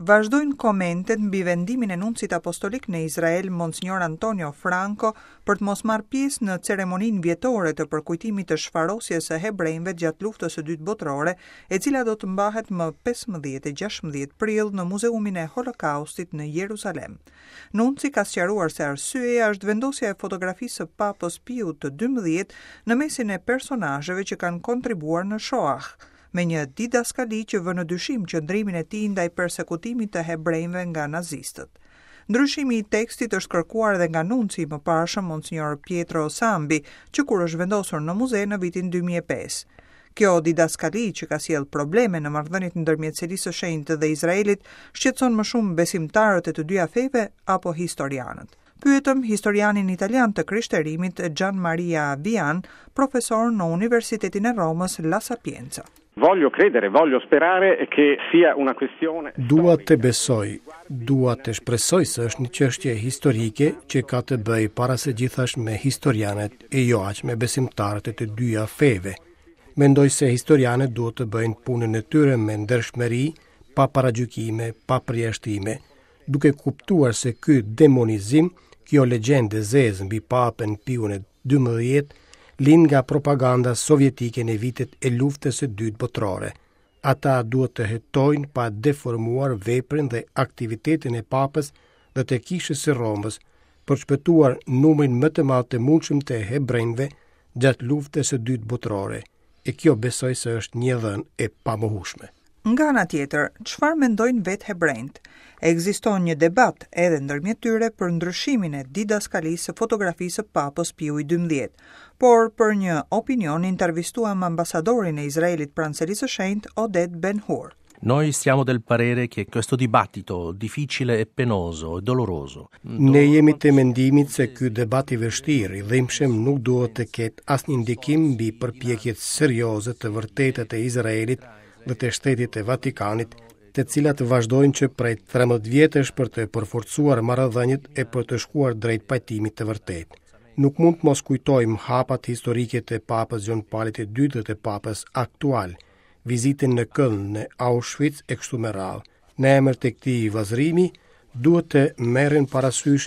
Vazhdojnë komentet mbi vendimin e nuncit apostolik në Izrael, Monsignor Antonio Franco, për të mos marrë pjesë në ceremoninë vjetore të përkujtimit të shfarosjes së hebrejve gjatë luftës së dytë botërore, e cila do të mbahet më 15 e 16 prill në Muzeumin e Holokaustit në Jeruzalem. Nunci ka sqaruar se arsyeja është vendosja e fotografisë së Papës Piu të 12 në mesin e personazheve që kanë kontribuar në Shoah, me një didaskali që vë në dyshim qëndrimin e tij ndaj persekutimit të hebrejve nga nazistët. Ndryshimi i tekstit është kërkuar edhe nga nunci i mëparshëm Monsignor Pietro Sambi, që kur është vendosur në muze në vitin 2005. Kjo didaskali që ka sjell probleme në marrëdhëniet ndërmjet Selisë së Shenjtë dhe Izraelit shqetëson më shumë besimtarët e të dyja feve apo historianët. Pyetëm historianin italian të krishterimit Gian Maria Vian, profesor në Universitetin e Romës La Sapienza. Voglio credere, voglio sperare che sia una questione. Dua të besoj, dua të shpresoj se është një çështje historike që ka të bëjë para se gjithashtu me historianët e jo aq me besimtarët e të dyja feve. Mendoj se historianët duhet të bëjnë punën e tyre me ndershmëri, pa paragjykime, pa përjashtime, duke kuptuar se ky demonizim, kjo legjendë zezë mbi Papën Piun e 12 lind nga propaganda sovjetike në vitet e luftës së dytë botërore. Ata duhet të hetojnë pa deformuar veprën dhe aktivitetin e Papës dhe të Kishës së Romës për shpëtuar numrin më të madh të mundshëm të hebrejve gjatë luftës së dytë botërore. E kjo besoj se është një dhënë e pamohueshme. Nga ana tjetër, çfarë mendojnë vetë hebrejt? Ekziston një debat edhe ndërmjet tyre për ndryshimin e didaskalisë së fotografisë së Papës Piu i 12, por për një opinion intervistuam ambasadorin e Izraelit pranë Selisë së Shenjtë, Oded Ben-Hur. Noi siamo del parere che questo dibattito difficile e penoso e doloroso. Ne jemi të mendimit se ky debat i vështirë i dhimbshëm nuk duhet të ketë asnjë ndikim mbi përpjekjet serioze të vërteta të Izraelit dhe të Shtetit të Vatikanit, të cilat vazhdojnë që prej 13 vjetësh për të përforcuar marrëdhëniet e për të shkuar drejt pajtimit të vërtetë. Nuk mund të mos kujtojmë hapat historike të Papës Gjon Paulit II dhe të Papës aktual, vizitën në Köln, në Auschwitz e kështu me radhë. Në emër të këtij vëzërimi duhet të merren parasysh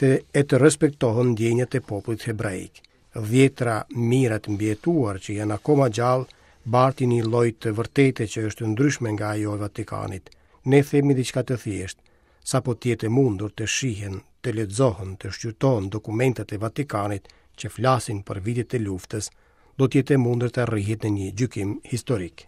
e të respektohen ndjenjat e popullit hebraik. Dhjetra mira të mbjetuar që janë akoma gjallë bartin një lloj të vërtetë që është ndryshme nga ajo e Vatikanit. Ne themi diçka të thjeshtë, sapo të jetë mundur të shihen, të lexohen, të shqyrtohen dokumentat e Vatikanit që flasin për vitet e luftës, do të jetë mundur të arrihet në një gjykim historik.